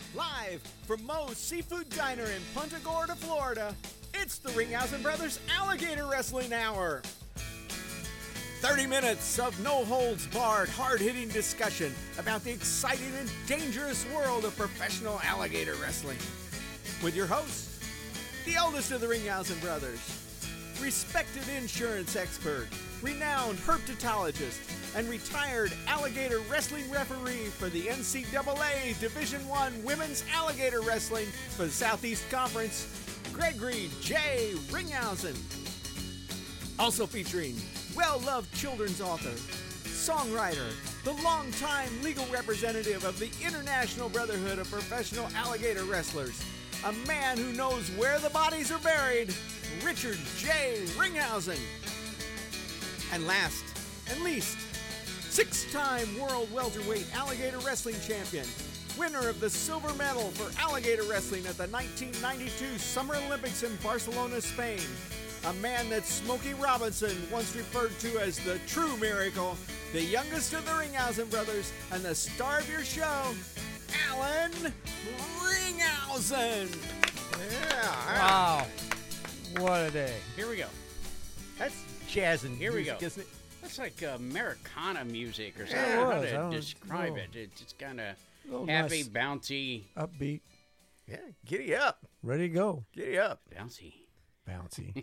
Live from Moe's Seafood Diner in Punta Gorda, Florida, it's the Ringhausen Brothers Alligator Wrestling Hour. 30 minutes of no-holds-barred, hard-hitting discussion about the exciting and dangerous world of professional alligator wrestling. With your hosts, the eldest of the Ringhausen Brothers, respected insurance expert, renowned herpetologist, and retired alligator wrestling referee for the NCAA Division I Women's Alligator Wrestling for the Southeast Conference, Gregory J. Ringhausen. Also featuring well-loved children's author, songwriter, the longtime legal representative of the International Brotherhood of Professional Alligator Wrestlers, a man who knows where the bodies are buried, Richard J. Ringhausen. And last and least, 6-time World Welterweight Alligator Wrestling Champion, winner of the silver medal for alligator wrestling at the 1992 Summer Olympics in Barcelona, Spain, a man that Smokey Robinson once referred to as the true miracle, the youngest of the Ringhausen brothers, and the star of your show, Alan Ringhausen. Yeah. Wow. What a day. Here we go. That's jazz and Here we music, go. isn't it? That's like Americana music or something. Yeah, it How was. I to don't describe know. it? It's just kind of Little happy, nice. bouncy, Upbeat, Yeah, giddy up. ready to go. Giddy up. bouncy. Bouncy.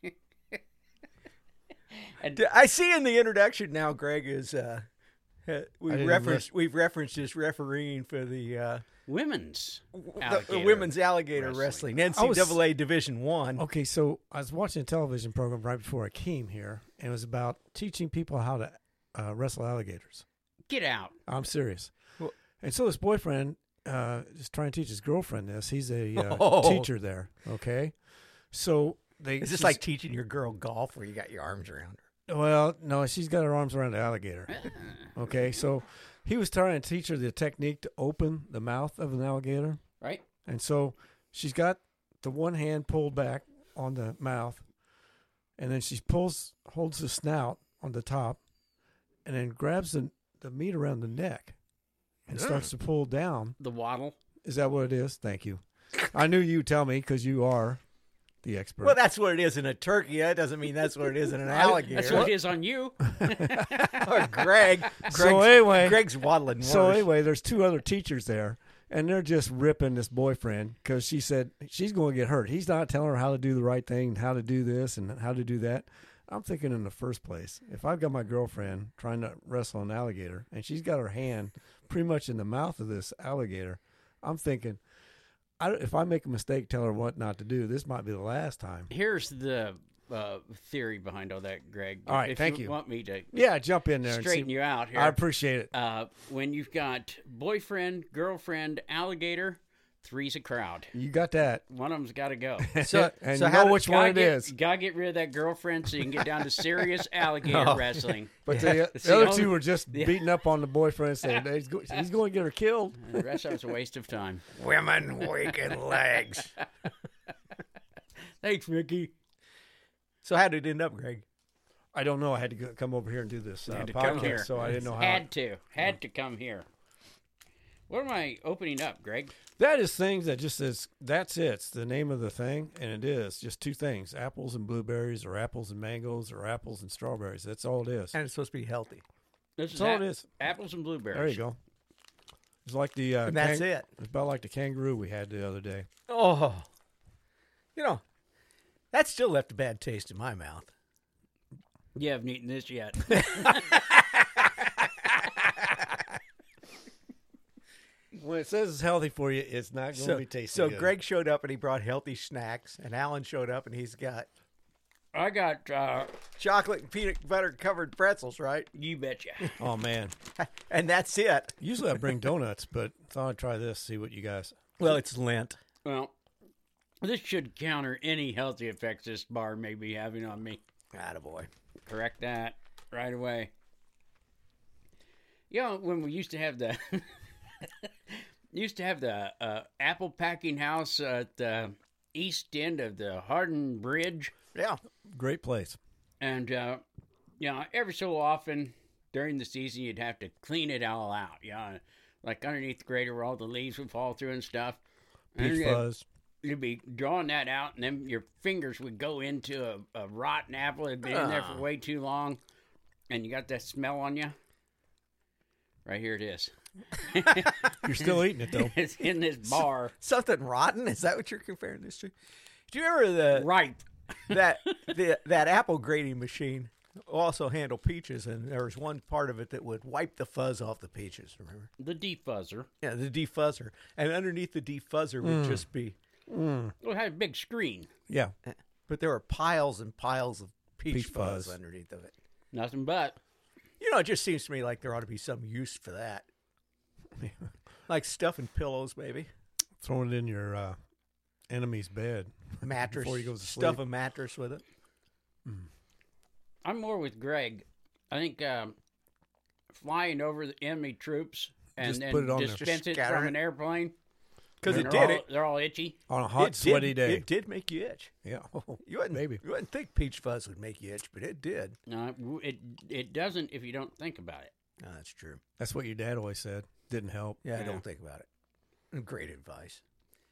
I see in the introduction now, Greg, is we've didn't referenced his refereeing for the Women's the alligator women's alligator wrestling, NCAA Division I. Okay, so I was watching a television program right before I came here, and it was about teaching people how to wrestle alligators. Get out. I'm serious. Well- And so this boyfriend is trying to teach his girlfriend this. He's a Oh. teacher there, okay? So Is this like teaching your girl golf where you got your arms around her? Well, no, she's got her arms around the alligator. Ah, Okay, so he was trying to teach her the technique to open the mouth of an alligator. right? And so she's got the one hand pulled back on the mouth, and then she holds the snout on the top, and then grabs the meat around the neck and starts to pull down. The waddle. Is that what it is? Thank you. I knew you'd tell me because you are the expert. Well, that's what it is in a turkey. That doesn't mean that's what it is in an alligator. That's what it is on you. Or Greg. So anyway- Greg's waddling worse. So anyway, there's two other teachers there, and they're just ripping this boyfriend because she said she's going to get hurt. He's not telling her how to do the right thing, how to do this, and how to do that. I'm thinking in the first place, if I've got my girlfriend trying to wrestle an alligator, and she's got her hand pretty much in the mouth of this alligator, I'm thinking, if I make a mistake, tell her what not to do. This might be the last time. Here's the theory behind all that, Greg. All right, if thank you you. want me to Yeah, jump in there straighten and see. you out here. I appreciate it. When you've got boyfriend, girlfriend, alligator, three's a crowd. You got that. One of them's got to go. So, And so you how know did- which one it is. Gotta get rid of that girlfriend so you can get down to serious alligator Oh. wrestling. But the See, other only- two were just beating up on the boyfriend, saying he's going to get her killed. And the rest of it's a waste of time. Women waking legs. Thanks, Ricky. So how did it end up, Greg? I don't know. I had to come over here and do this Had to podcast, come here. so I didn't know how. Had to come here. What am I opening up, Greg? That is things that just says, that's it. It's the name of the thing, and it is just two things, apples and blueberries, or apples and mangoes, or apples and strawberries. That's all it is. And it's supposed to be healthy. This That's all it is. Apples and blueberries. There you go. It's like the And that's it. It's about like the kangaroo we had the other day. Oh. You know, that still left a bad taste in my mouth. You haven't eaten this yet. When it says it's healthy for you, it's not going to be tasty. So good. Greg showed up and he brought healthy snacks, and Alan showed up and he's got I got, chocolate and peanut butter covered pretzels, right? you betcha. Oh man. And that's it. Usually I bring donuts, but thought I'd try this. See what you guys. Well, it's Lent. Well, this should counter any healthy effects this bar may be having on me. Attaboy. Correct that right away. You know, when we used to have the apple packing house at the east end of the Hardin Bridge, Yeah. Great place. and you know, every so often during the season you'd have to clean it all out. You know, like underneath the grater where all the leaves would fall through and stuff. Peach And fuzz. you'd be drawing that out, and then your fingers would go into a rotten apple that had been in there for way too long, and you got that smell on you. Right here it is. You're still eating it, though. It's in this bar. Something rotten? Is that what you're comparing this to? Do you remember Ripe. that apple grating machine also handled peaches, and there was one part of it that would wipe the fuzz off the peaches, remember? The defuzzer. Yeah, the defuzzer. And underneath the defuzzer would just be, Well, it had a big screen. Yeah. but there were piles and piles of peach Peach fuzz fuzz. underneath of it. Nothing but. You know, it just seems to me like there ought to be some use for that. Like stuffing pillows, maybe. Throwing it in your enemy's bed. Mattress. Before he goes to Stuff sleep. a mattress with it. I'm more with Greg. I think flying over the enemy troops and Just then put it on there. dispense Just it scatter from it. an airplane. Because and it they're did all, it. They're all itchy. On a hot, It sweaty did, day. It did make you itch. Yeah. Oh, You wouldn't, maybe. You wouldn't think peach fuzz would make you itch, but it did. No, it doesn't if you don't think about it. No, that's true. That's what your dad always said. Didn't help. Yeah, Yeah. don't think about it. Great advice.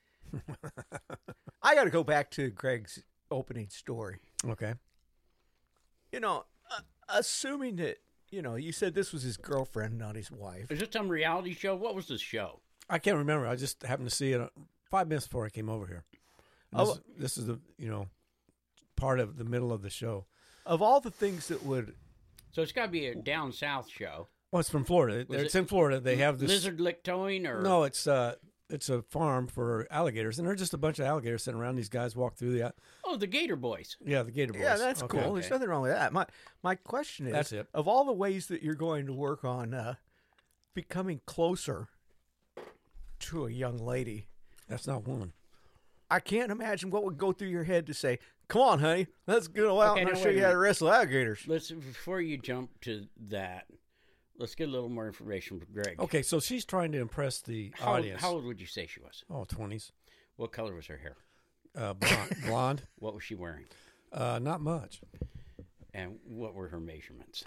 I got to go back to Greg's opening story. Okay. You know, assuming that, you know, you said this was his girlfriend, not his wife. Is this some reality show? What was this show? I can't remember. I just happened to see it 5 minutes before I came over here. And this is the, part of the middle of the show. Of all the things that would, So it's got to be a down south show. Well, it's from Florida. It's in Florida. They have this. Lizard lick towing or No, it's a farm for alligators, and they're just a bunch of alligators sitting around. These guys walk through the. Oh, the Gator Boys. Yeah, the Gator Boys. yeah, that's Okay. cool. There's nothing wrong with that. My question is, That's it. of all the ways that you're going to work on becoming closer to a young lady, That's not one. I can't imagine what would go through your head to say, "Come on, honey, let's go out Okay, and now I'll show wait a you how to minute. wrestle alligators." Before you jump to that, let's get a little more information from Greg. Okay, so she's trying to impress the How audience. old would you say she was? Oh, 20s. What color was her hair? Blonde. What was she wearing? Not much. And what were her measurements?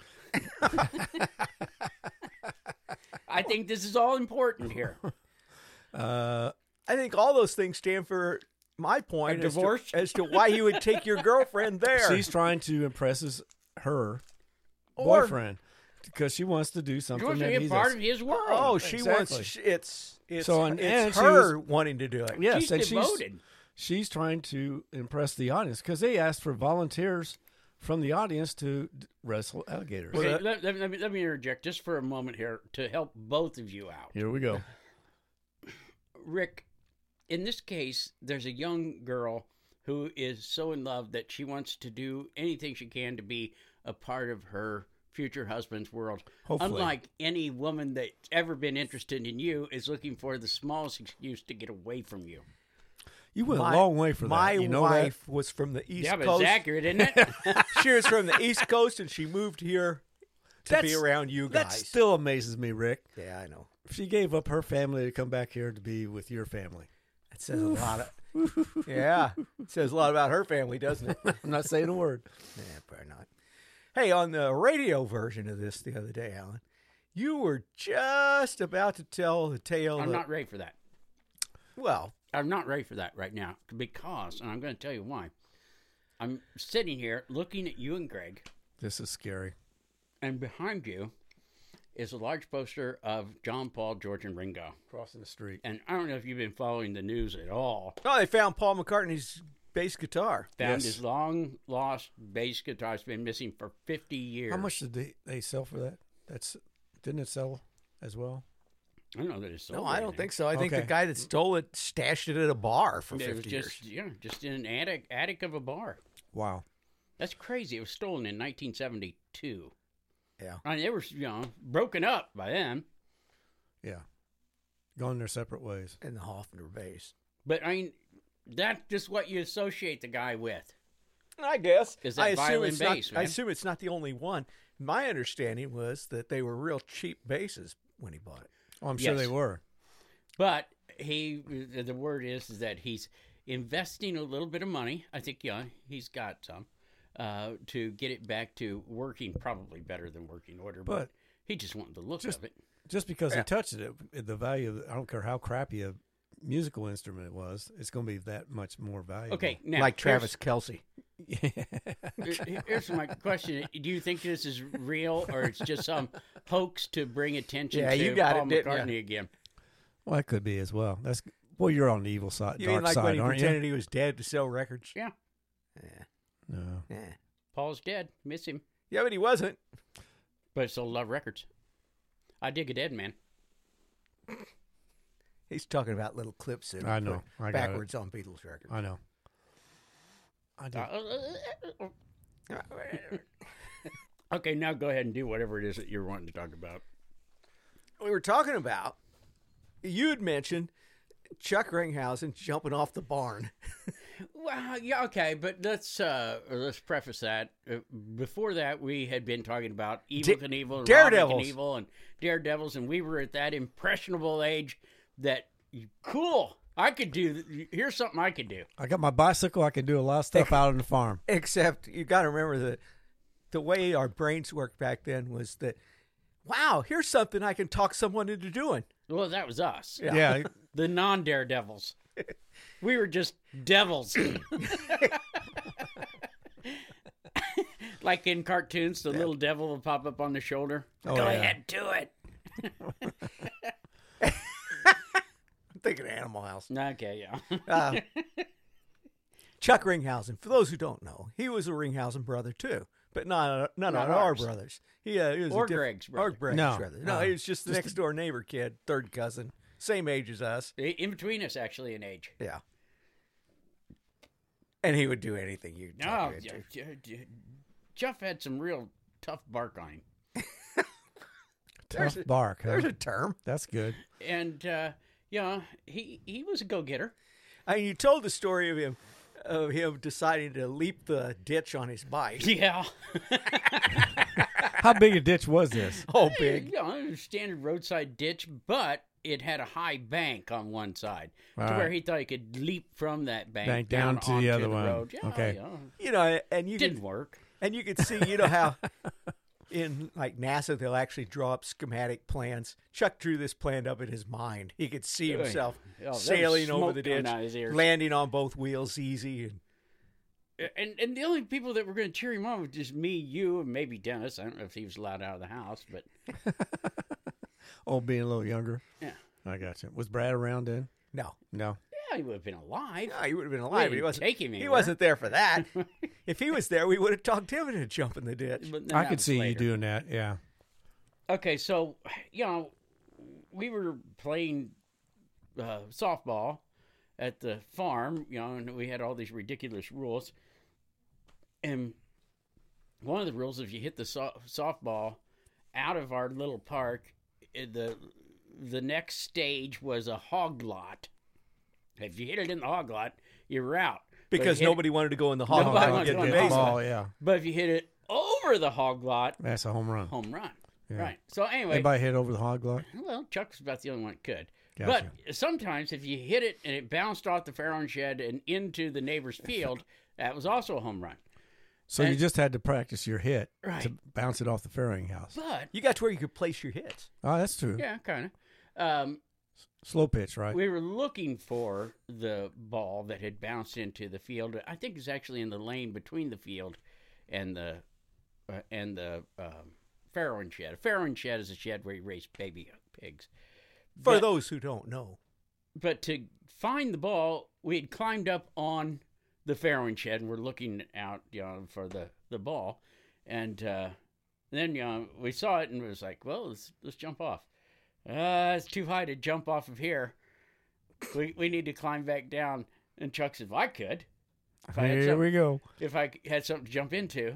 I think this is all important here. I think all those things stand for my point A divorce? as to why you would take your girlfriend there. She's trying to impress her Or- boyfriend because she wants to do You something want to that be a he's part of his world. Oh, she Exactly. wants. It's So, and it's she her wanting to do it. Yes, she's and devoted. she's trying to impress the audience because they asked for volunteers from the audience to wrestle alligators. Okay, let me interject just for a moment here to help both of you out. Here we go. Rick, in this case, there's a young girl who is so in love that she wants to do anything she can to be a part of her future husband's world. Hopefully. Unlike any woman that's ever been interested in you is looking for the smallest excuse to get away from you. You went a long way for my that. You know wife was from the East Yeah, but Coast. it's accurate, isn't it? She was from the East Coast, and she moved here to be around you That guys. still amazes me, Rick. Yeah, I know. She gave up her family to come back here to be with your family. It says a lot of. Yeah, it says a lot about her family, doesn't it? I'm not saying a word. Yeah, probably not. Hey, on the radio version of this the other day, Alan, you were just about to tell the tale. I'm not ready for that. Well, I'm not ready for that right now because, and I'm going to tell you why. I'm sitting here looking at you and Greg, This is scary. and behind you is a large poster of John, Paul, George, and Ringo. Crossing the street. And I don't know if you've been following the news at all. oh, they found Paul McCartney's bass guitar. Found Yes. his long-lost bass guitar. It's been missing for 50 years. How much did they sell for that? Didn't it sell as well? I don't know that it's sold. No, I don't think so. I think the Okay. guy that stole it stashed it at a bar for It 50 was years. just in an attic of a bar. Wow. That's crazy. It was stolen in 1972. Yeah. I mean, they were, broken up by then. Yeah. Gone their separate ways. And the Hofner bass. But, I mean, that's just what you associate the guy with. I guess. Is that I assume violin it's bass, not, I man? assume it's not the only one. My understanding was that they were real cheap basses when he bought it. Oh, I'm sure Yes. they were. But the word is that he's investing a little bit of money. I think, he's got some to get it back to working probably better than working order. But But he just wanted the look just- of it. Just because he touched it, the value, I don't care how crappy a musical instrument it was, it's going to be that much more valuable. Okay, now like Travis Kelce. Here's my question: do you think this is real, or it's just some hoax to bring attention to you got Paul it, didn't McCartney ya? again? Well, that could be as well. Well, you're on the evil side, You dark mean like side, when he aren't pretended you? he was dead to sell records? Yeah, No. Yeah. Paul's dead. Miss him, Yeah, but he wasn't. but I still love records. I dig a dead man. He's talking about little clips that I know. put I got it. backwards on Beatles records. I know. I do. Okay, now go ahead and do whatever it is that you're wanting to talk about. We were talking about, you had mentioned Chuck Ringhausen jumping off the barn. Well, yeah, okay, but let's preface that. Before that, we had been talking about Evil Knievel and Daredevils. Robbie Knievel and Daredevils, and we were at that impressionable age that cool. I could do. Here's something I could do. I got my bicycle. I can do a lot of stuff out on the farm. Except you got to remember that the way our brains worked back then was that, wow, here's something I can talk someone into doing. Well, that was us, Yeah. the non-Daredevils. We were just devils. Like in cartoons, the little devil will pop up on the shoulder. Oh, Go yeah. ahead, do it. I'm thinking Animal House. Okay, yeah. Chuck Ringhausen, for those who don't know, he was a Ringhausen brother too, but none of our ours. brothers. He was Or a Greg's brother. Or Greg's No, brother. no. No, he was just the next door neighbor kid, third cousin, same age as us. In between us, actually, in age. Yeah. And he would do anything you'd talk No, him into. Jeff had some real tough bark on him. Tough bark. Huh? There's a term. That's good. And, he was a go-getter. I mean, you told the story of him deciding to leap the ditch on his bike. Yeah. How big a ditch was this? Oh, big. Standard roadside ditch, but it had a high bank on one side All to where right. he thought he could leap from that bank, Bank down to the onto other one. road. Yeah, Okay. yeah. You know, and you Didn't could, work. and you could see, you know how in like NASA they'll actually draw up schematic plans. Chuck drew this plan up in his mind. He could see himself Oh, there was sailing over smoke the coming ditch, out of his ears. landing on both wheels easy. And the only people that were going to cheer him on was just me, you, and maybe Dennis. I don't know if he was allowed out of the house, but Oh, being a little younger. yeah. I got you. Was Brad around then? No, No. Yeah, he would have been alive. no, he would have been alive, but he didn't wasn't. take him He anywhere. wasn't there for that. If he was there, we would have talked him into jumping the ditch. But then I that could was see you later. doing that. Yeah. Okay, so, we were playing softball at the farm, and we had all these ridiculous rules. And one of the rules, if you hit the softball out of our little park, the next stage was a hog lot. If you hit it in the hog lot, you were out. But Because if you hit nobody wanted to go in the hog Nobody lot wanted and to get go the in the base. hog Ball, yeah. But if you hit it over the hog lot, That's a home run. home run. Yeah. Right. So anyway, Anybody hit over the hog lot? well, Chuck was about the only one that could. Gotcha. But sometimes if you hit it and it bounced off the farrowing shed and into the neighbor's field, that was also a home run. So you And- just had to practice your hit Right. to bounce it off the farrowing house. But, You got to where you could place your hits. Oh, that's true. yeah, kind of. Slow pitch, right? We were looking for the ball that had bounced into the field. I think it's actually in the lane between the field and the farrowing shed. A farrowing shed is a shed where you raise baby pigs. For But- those who don't know. But to find the ball, we had climbed up on the farrowing shed and we're looking out, for the ball. And then, we saw it and it was like, well, let's jump off. It's too high to jump off of here. We need to climb back down. And Chuck said, well, I could. Here we go. If I had something to jump into.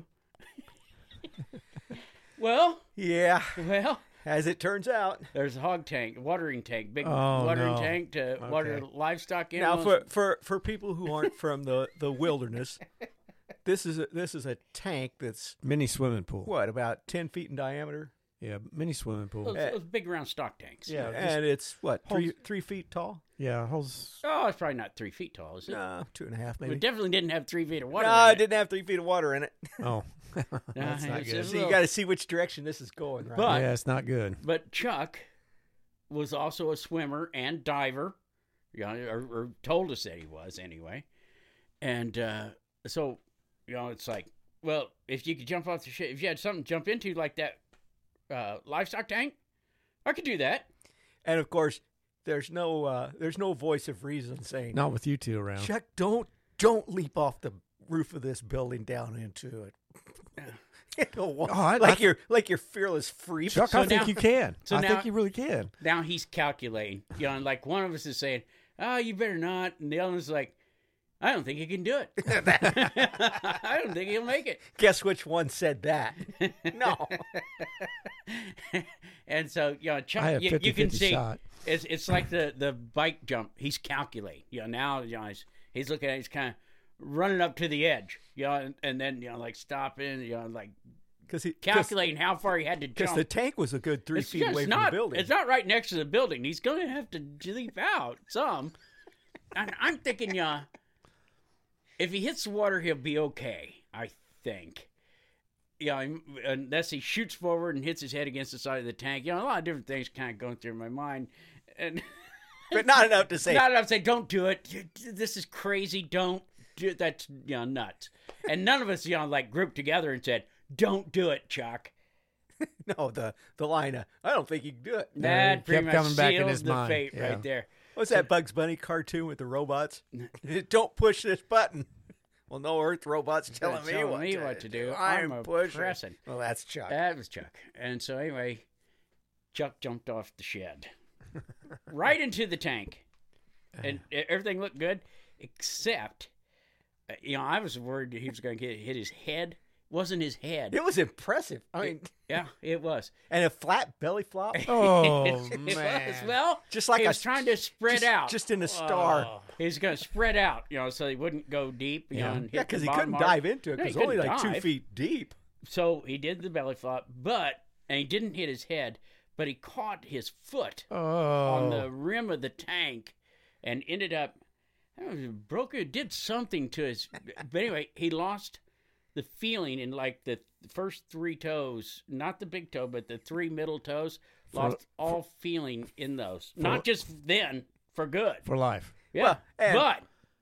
Well, Yeah, well, as it turns out. there's a hog tank, watering tank, big Oh, watering no. tank to water Okay. livestock in. Now, for people who aren't from the wilderness, this is a tank that's Mini swimming pool. what, about 10 feet in diameter. Yeah, mini swimming pool. Those big round stock tanks. Yeah, just And it's what, holds- 3 feet tall? Yeah, holds. Oh, it's probably not 3 feet tall, is it? No, 2.5 maybe. It definitely didn't have 3 feet of water. No, in it didn't have 3 feet of water in it. Oh, Nah, that's not it's good. a So you little- got to see which direction this is going, right? But- yeah, it's not good. But Chuck was also a swimmer and diver, or told us that he was anyway. And so, it's like, well, if you could jump off the ship, if you had something to jump into like that livestock tank, I could do that. And of course, there's no voice of reason saying, Not with you two around. Chuck, don't leap off the roof of this building down into it. Like you're fearless freak. Chuck, So I think now- you can. so I now- think you really can. Now he's calculating, and like one of us is saying, "Oh, you better not," and the other one's like, "I don't think he can do it. I don't think he'll make it." Guess which one said that? No. And so, Chuck, I have you 50-50 can see shot. it's like the bike jump. He's calculating. Now, he's looking at it, he's kind of running up to the edge, and then like stopping, like calculating how far he had to Because jump. the tank was a good 3 feet away from the building. It's not right next to the building. He's going to have to leap out some. And I'm thinking, if he hits the water, he'll be okay, I think. Unless he shoots forward and hits his head against the side of the tank. A lot of different things kind of going through my mind. And But not enough to say. not enough to say, don't do it. This is crazy. Don't do it. That's, nuts. And none of us, like grouped together and said, don't do it, Chuck. No, the line, I don't think you can do it. That kept pretty much coming back in seals his the mind. fate Yeah. right there. What's that Bugs Bunny cartoon with the robots? Don't push this button. Well, no Earth robot's telling me what to do. I'm pushing. pressing. Well, that's Chuck. That was Chuck. And so anyway, Chuck jumped off the shed. Right into the tank. And everything looked good, except, I was worried he was going to hit his head. Wasn't his head. It was impressive. I mean, Yeah, it was. and a flat belly flop, Oh, It man. was. Well, just like he a was trying to spread out. just in a star. Oh, he's going to spread out, so he wouldn't go deep. Yeah. And hit Yeah, because the he bottom couldn't mark. dive into it No, he because only couldn't like 2 dive. feet deep. So he did the belly flop, and he didn't hit his head, but he caught his foot on the Oh. rim of the tank and ended up, did something to his, but anyway, he lost the feeling in like the first 3 toes, not the big toe, but the 3 middle toes, lost all feeling in those. Not just then, for good. For life. Yeah, Well, and- but,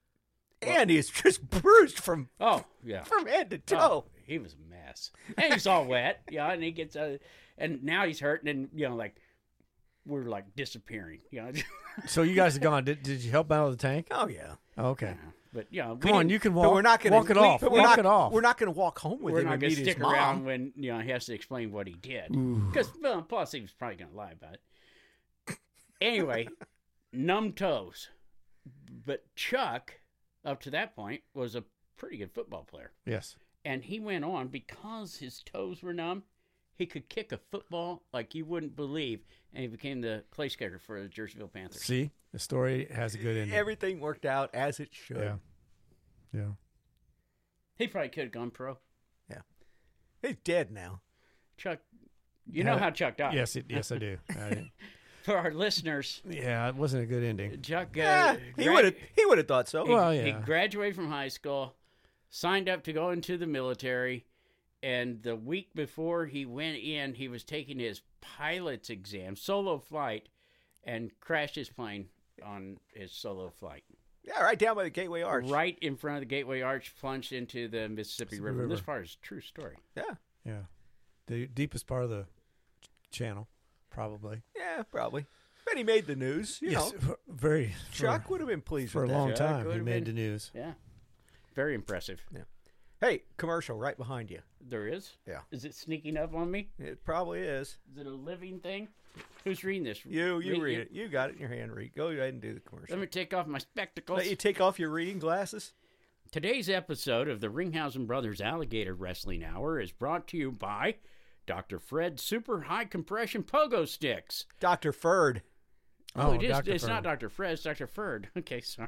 And he's just bruised from yeah. head to toe. Oh, he was a mess. And he's all wet, and he gets, and now he's hurting, and, like, we're, like, disappearing, So you guys are gone. Did you help out of the tank? Oh yeah. Okay. But, Come on, you can walk. But we're not going to walk it off. Walk it off. We're not going to walk home with we're him not and going meet to his stick mom. around when, he has to explain what he did. Because, plus he was probably going to lie about it. Anyway, numb toes. But Chuck, up to that point, was a pretty good football player. Yes. And he went on, because his toes were numb, he could kick a football like you wouldn't believe, and he became the place kicker for the Jerseyville Panthers. See, the story has a good ending. Everything worked out as it should. Yeah. Yeah. He probably could have gone pro. He's dead now. Chuck, you know how Chuck died. Yes, I do. For our listeners, Yeah, it wasn't a good ending. Chuck, He would have thought so. Well, he yeah. graduated from high school, signed up to go into the military, and the week before he went in, he was taking his pilot's exam, solo flight, and crashed his plane on his solo flight. Yeah, right down by the Gateway Arch. Right in front of the Gateway Arch, plunged into the Mississippi River. River. This part is a true story. Yeah. Yeah. The deepest part of the channel, probably. Yeah, probably. But he made the news. You know, Very. Chuck would have been pleased For a with that. long Chuck time, would he have made been- the news. Yeah. Very impressive. Hey, commercial right behind you. There is? Yeah. Is it sneaking up on me? It probably is. Is it a living thing? Who's reading this? You read it. You got it in your hand. Read. Go ahead and do the commercial. Let me take off my spectacles. Let you take off your reading glasses. Today's episode of the Ringhausen Brothers Alligator Wrestling Hour is brought to you by Dr. Fred's Super High Compression Pogo Sticks. Dr. Ferd. Oh, it is. Dr. It's not Ferd. Dr. Fred. It's Dr. Ferd. Okay, sorry.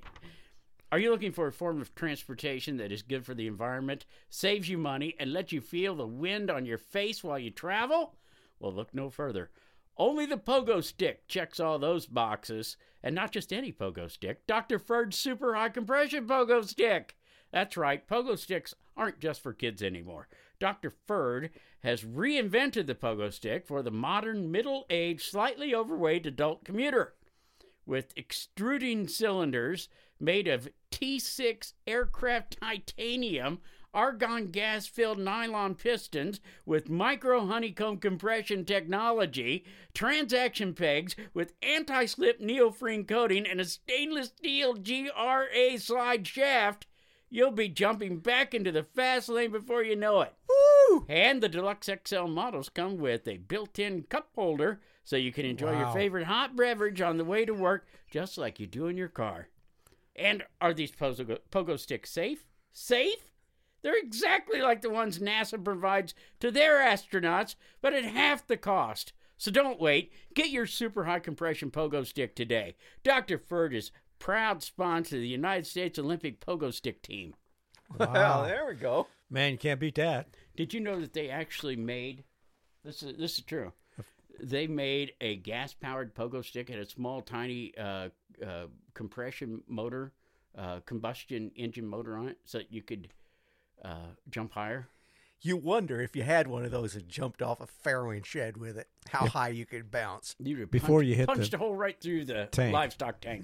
Are you looking for a form of transportation that is good for the environment, saves you money, and lets you feel the wind on your face while you travel? Well, look no further. Only the Pogo Stick checks all those boxes, and not just any Pogo Stick. Dr. Ferd's Super High Compression Pogo Stick. That's right, pogo sticks aren't just for kids anymore. Dr. Ferd has reinvented the pogo stick for the modern, middle-aged, slightly overweight adult commuter. With extruding cylinders made of T6 aircraft titanium, argon gas-filled nylon pistons with micro honeycomb compression technology, transaction pegs with anti-slip neoprene coating, and a stainless steel GRA slide shaft, you'll be jumping back into the fast lane before you know it. Woo! And the Deluxe XL models come with a built-in cup holder so you can enjoy your Wow. favorite hot beverage on the way to work just like you do in your car. And are these pogo sticks safe? Safe? They're exactly like the ones NASA provides to their astronauts, but at half the cost. So don't wait. Get your super high compression pogo stick today. Dr. Ferd is proud sponsor of the United States Olympic Pogo Stick Team. Well, there we go. Man, you can't beat that. Did you know that they actually made, this is true, they made a gas-powered pogo stick and a small, tiny compression motor, combustion engine motor on it so that you could jump higher? You wonder if you had one of those and jumped off a farrowing shed with it, how high you could bounce. You would Before you hit punched the a hole right through the tank. livestock tank.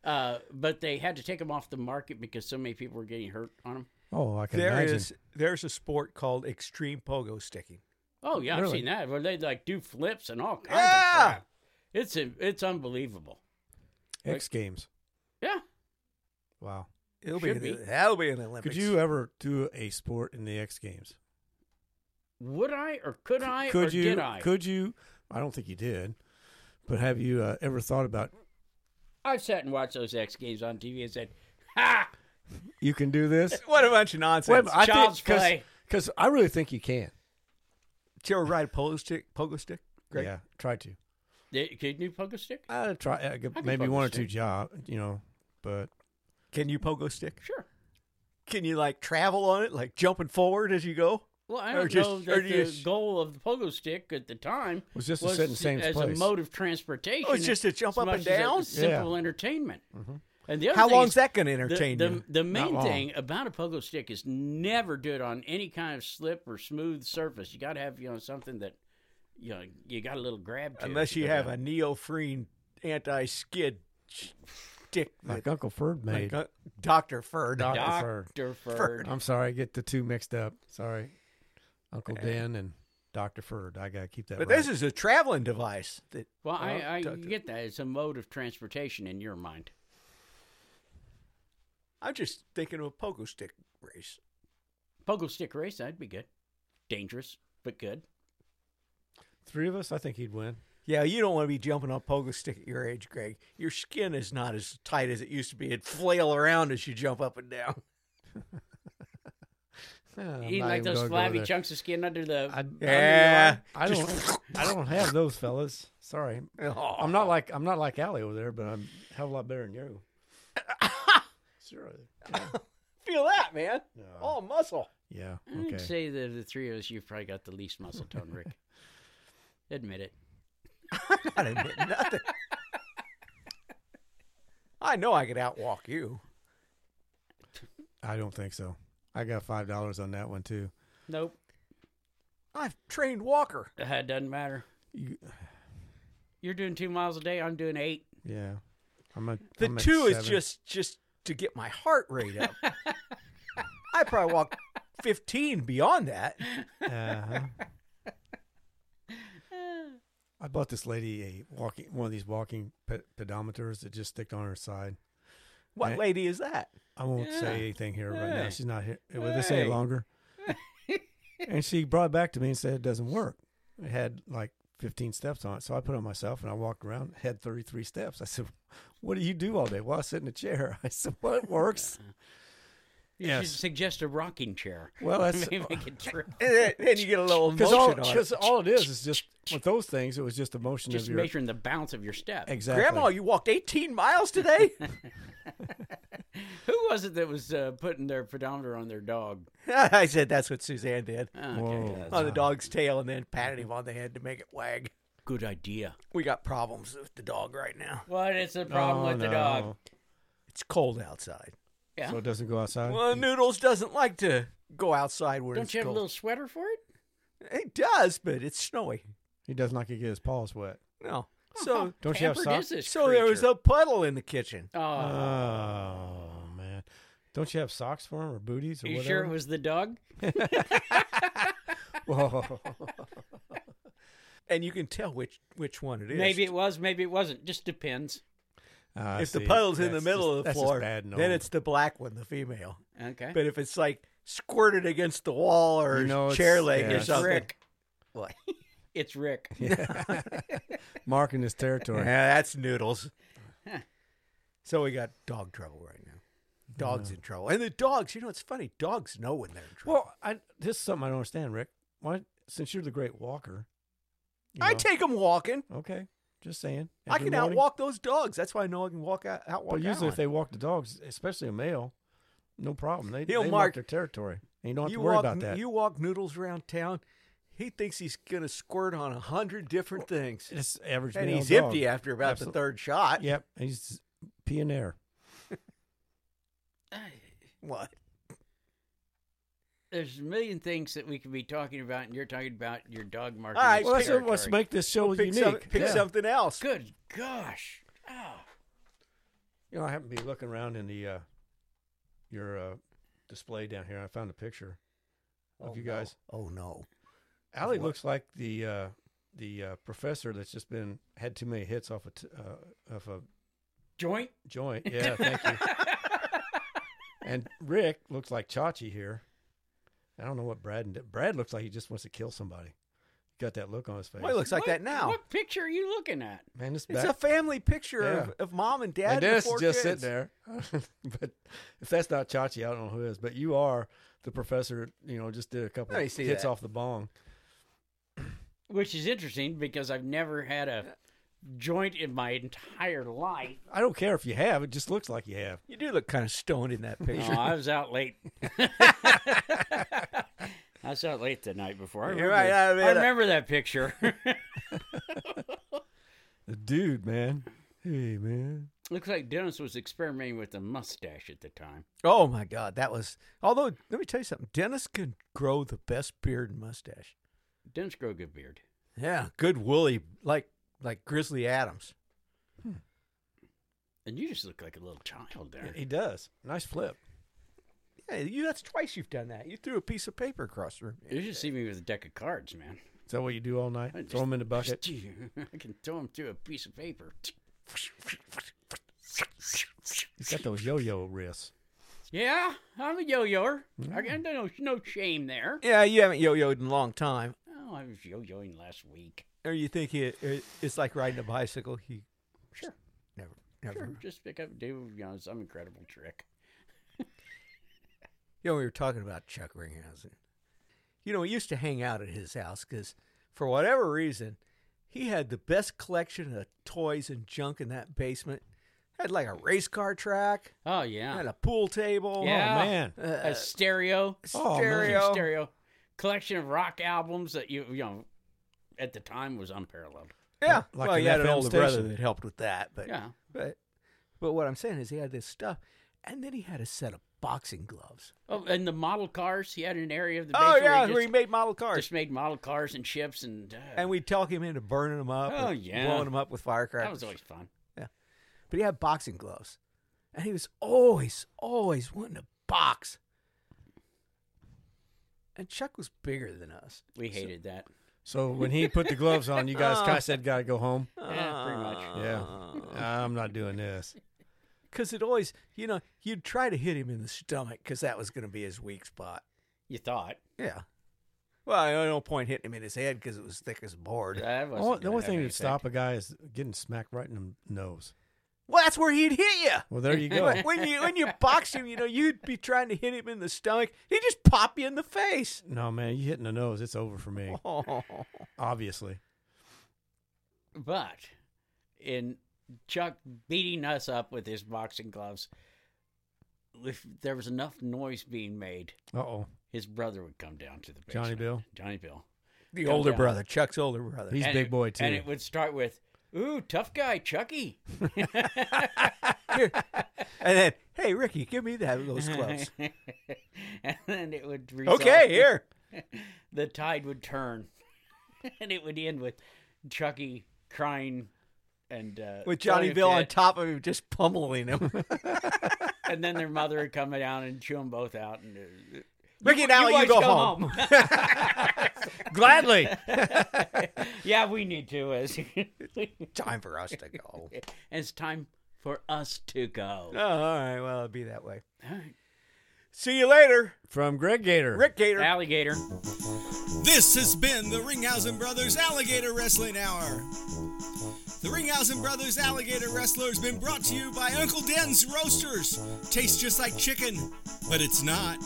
But they had to take them off the market because so many people were getting hurt on them. Oh, I can imagine. There's a sport called extreme pogo sticking. Oh, yeah, I've Really? seen that, where they like do flips and all kinds Yeah! of crap. It's unbelievable. X Games. Yeah. Wow. Should be. That'll be in the Olympics. Could you ever do a sport in the X Games? Would I or could I Could or you? did I? Could you? I don't think you did. But have you ever thought about I've sat and watched those X Games on TV and said, ha! you can do this? What a bunch of nonsense. Wait, I Child's play. Because I really think you can. Did you ever ride a pogo stick? Greg? Yeah, try to. Could you do pogo stick? I'd try can maybe pogo one or stick. two job, but Can you pogo stick? Sure. Can you like travel on it, like jumping forward as you go? Well, I Or don't just- know or that do you the just- goal of the pogo stick at the time was just to sit in the same as place. a mode of transportation. Oh, it's just to jump as up and much as a down? simple entertainment. And the other How thing long's is, that going to entertain you? the main long. thing about a pogo stick is never do it on any kind of slip or smooth surface. You got to have something that you got a little grab to. Unless you have a neoprene anti-skid stick like that Uncle Ferd made. Dr. Ferd. Dr. Ferd. I'm sorry, I get the two mixed up. Sorry, Uncle Dan and Dr. Ferd. I gotta keep that. But right. this is a traveling device. That, Well, I Dr. get that. It's a mode of transportation in your mind. I'm just thinking of a pogo stick race. Pogo stick race, that'd be good. Dangerous, but good. Three of us. I think he'd win. Yeah, you don't want to be jumping on pogo stick at your age, Greg. Your skin is not as tight as it used to be. It'd flail around as you jump up and down. I'm Eating not like even those gonna go flabby there. chunks of skin under the. Yeah. I don't have those fellas. Sorry, Oh. I'm not like Allie over there, but I'm a hell of a lot better than you. Sure. Yeah. Feel that, man. No. All muscle. Yeah. I'd Okay. say that of the three of us, you've probably got the least muscle tone, Rick. Admit it. Not admitting nothing. I know I could outwalk you. I don't think so. I got $5 on that one too. Nope. I've trained Walker. It doesn't matter. You, You're doing 2 miles a day. I'm doing 8. yeah. I'm at The I'm at 2 is 7. just to get my heart rate up. I probably walk 15 beyond that. Uh-huh. I bought this lady one of these walking pedometers that just stick on her side. What Right. lady is that? I won't Yeah. say anything here right now. Hey. She's not here with us any Hey. longer. And she brought it back to me and said it doesn't work. It had like 15 steps on it. So I put it on myself and I walked around, had 33 steps. I said, "What do you do all day?" "Well, I sit in a chair." I said, "Well, it works." You Yes. should suggest a rocking chair. Well, that's Maybe make it true. And then you get a little emotion on because it. all it is just with those things, it was just a motion Just of your measuring the bounce of your step. exactly. Grandma, you walked 18 miles today? Who was it that was putting their pedometer on their dog? I said that's what Suzanne did. Okay, Whoa. that's On the dog's tail and then patted him on the head to make it wag. good idea. We got problems with the dog right now. What is the problem Oh, with the dog? no. It's cold outside. Yeah. So it doesn't go outside? Well, Noodles doesn't like to go outside when Don't it's you have cold. a little sweater for it? It does, but it's snowy. He doesn't like to get his paws wet. No. So, Don't you have Pampered socks? is this so there was creature? a puddle in the kitchen. Oh. Oh, man. Don't you have socks for him or booties or Are you whatever? sure it was the dog? Whoa. And you can tell which one it is. Maybe it was, maybe it wasn't. Just depends. If the puddle's in the That's middle just- of the that's just floor, bad then it's the black one, the female. Okay. But if it's like squirted against the wall or You know, chair it's- leg yeah, or it's something. Rick. What? It's Rick. Marking his territory. Yeah, that's Noodles. Huh. So we got dog trouble right now. Dog's in trouble. And the dogs, it's funny. Dogs know when they're in trouble. Well, this is something I don't understand, Rick. Why, since you're the great walker, you I know- take them walking. Okay, just saying. I Every can morning. outwalk those dogs. That's why I know I can walk out. But usually, if they walk the dogs, especially a male, no problem. They He'll mark mark their territory, and you don't have to you worry walk, about that. You walk Noodles around town. He thinks he's gonna squirt on 100 different things, It's average and male he's dog. empty after about Absolute- the third shot. Yep, he's peeing air. What? There's a million things that we could be talking about, and you're talking about your dog marking. All right, its Well, territory. let's make this show Pick, unique. pick Yeah. something else. Good gosh. Oh. You know, I happen to be looking around in the your display down here. I found a picture of you guys. Oh no. Allie What? looks like the professor that's just had too many hits off of a Joint? joint. Yeah, thank you. And Rick looks like Chachi here. I don't know what Brad looks like he just wants to kill somebody. Got that look on his face. Well, he looks like that now. What picture are you looking at? Man, this It's back. a family picture Yeah. of mom and dad And Dennis and is 4 just kids. sitting there. But if that's not Chachi, I don't know who is. But you are the professor. Just did a couple Let me see hits that. off the bong. Which is interesting because I've never had a joint in my entire life. I don't care if you have. It just looks like you have. You do look kind of stoned in that Oh, picture. I was out late. I was out late the night before. I You're remember, right, I mean, I remember that picture. The dude, man. Hey, man. Looks like Dennis was experimenting with a mustache at the time. Oh my God, that was. Although, let me tell you something. Dennis can grow the best beard and mustache. Dennis grow a good beard. Yeah, good woolly, like Grizzly Adams. And you just look like a little child there. He does. Nice flip. Yeah, that's twice you've done that. You threw a piece of paper across the room. You should see me with a deck of cards, man. Is that what you do all night? I just- Throw them in the bucket. I can throw them through a piece of paper. He's got those yo-yo wrists. Yeah, I'm a yo-yoer. I got no shame there. Yeah, you haven't yo-yoed in a long time. Oh, I was yo-yoing last week. Or you think it's like riding a bicycle? Sure. Never. Sure, just pick up, do some incredible trick. We were talking about Chuck Ringhausen. We used to hang out at his house because, for whatever reason, he had the best collection of toys and junk in that basement. Had like a race car track, Oh yeah, had a pool table, Yeah. Oh, man. a stereo, Oh, man. stereo. stereo collection of rock albums that you at the time was unparalleled. Yeah, Like well, an he had an FM older brother station. that helped with that, but Yeah, but what I'm saying is he had this stuff, and then he had a set of boxing gloves. oh, and the model cars. He had an area of the Oh basement yeah, where where he he made model cars, just made model cars and ships and and we'd talk him into burning them up, Oh, or yeah. blowing them up with firecrackers. that was always fun. But he had boxing gloves, and he was always wanting to box. And Chuck was bigger than us. We hated that. So when he put the gloves on, you guys kind of said, "Gotta go home." Yeah, pretty much. Yeah. I'm not doing this. Because it always, you'd try to hit him in the stomach because that was going to be his weak spot. You thought Yeah. Well, no point hitting him in his head because it was thick as a board. that The wasn't only gonna thing have that any stop a guy is getting smacked right in the nose. Well, that's where he'd hit you. Well, there you go. when you boxed him, you'd be trying to hit him in the stomach. He'd just pop you in the face. No, man, you hit in the nose, it's over for me. Oh. Obviously. But in Chuck beating us up with his boxing gloves, if there was enough noise being made, Uh-oh. his brother would come down to the basement. Johnny Bill? Johnny Bill. The Come older down. brother, Chuck's older brother. He's And big it- boy, too. And it would start with, "Ooh, tough guy, Chucky." And then, hey, Ricky, Ricky, give me those gloves. And then it would result, Okay, here. the tide would turn, and it would end with Chucky crying and With Johnny throwing a Bill on fit. top of him, just pummeling him. And then their mother would come down and chew them both out. And Ricky, now you boys go home. Gladly. Yeah, we need to. Time for us to go. It's time for us to go. Oh, all right. Well, it'll be that way. All right. See you later, From Greg Gator. Rick Gator. Alligator. This has been the Ringhausen Brothers Alligator Wrestling Hour. The Ringhausen Brothers Alligator Wrestler has been brought to you by Uncle Den's Roasters. Tastes just like chicken, but it's not.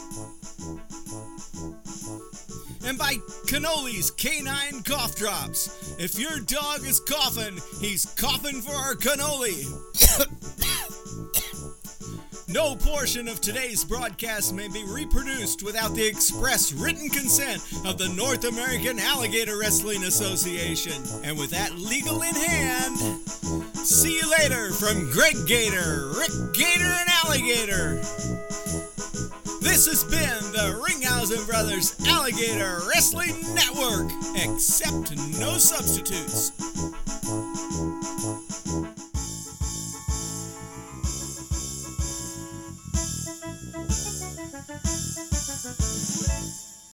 And by Canoli's Canine Cough Drops. If your dog is coughing, he's coughing for our cannoli. No portion of today's broadcast may be reproduced without the express written consent of the North American Alligator Wrestling Association. And with that legal in hand, see you later from Greg Gator, Rick Gator, and Alligator. This has been the Ringhausen Brothers Alligator Wrestling Network, except no substitutes.